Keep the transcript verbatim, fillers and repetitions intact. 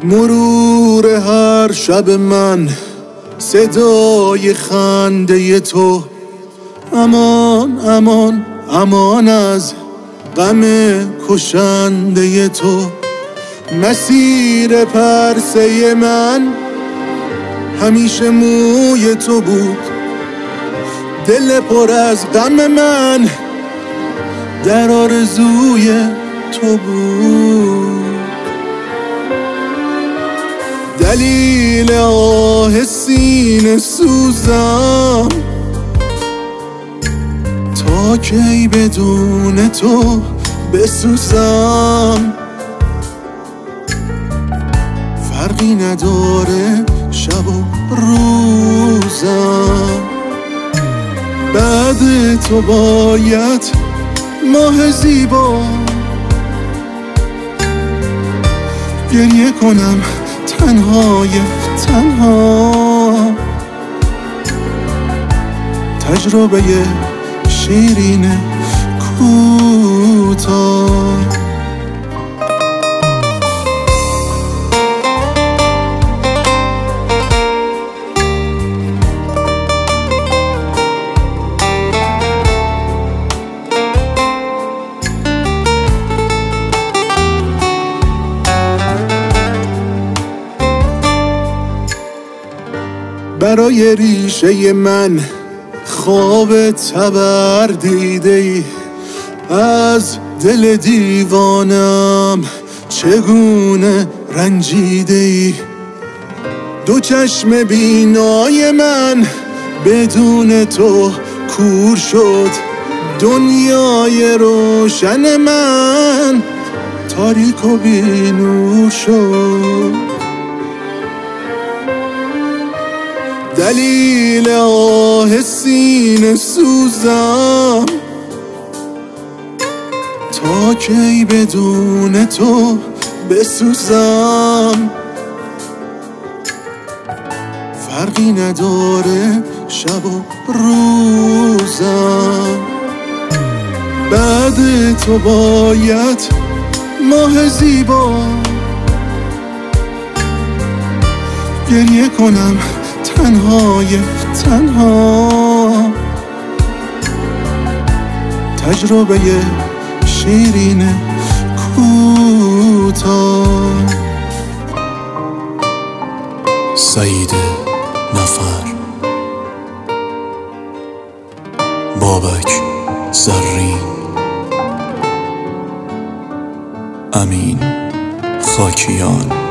مرور هر شب من صدای خنده تو، امان امان امان از غم کشنده تو. مسیر پرسه من همیشه موی تو بود، دل پر از غم من در آرزوی تو بود. دلیل آه سینه سوزم تا کی بدون تو بسوزم. فرقی نداره شب و روزم، بعد تو باید ماه زیبا گریه کنم تنهای تنها. تجربه شیرین کوتاه. برای ریشه من خواب تبر دیده ای، از دل دیوانم چگونه رنجیده ای. دو چشم بینای من بدون تو کور شد، دنیای روشن من تاریک و بی نور شد. دلیل آه سینه سوزم تا کی بدون تو بسوزم. فرقی نداره شب و روزم، بعد تو باید ماه زیبا گریه کنم تنهای تنها. تجربه شیرین کوتاه. سعید نفر، بابک زرین، امین خاکیان.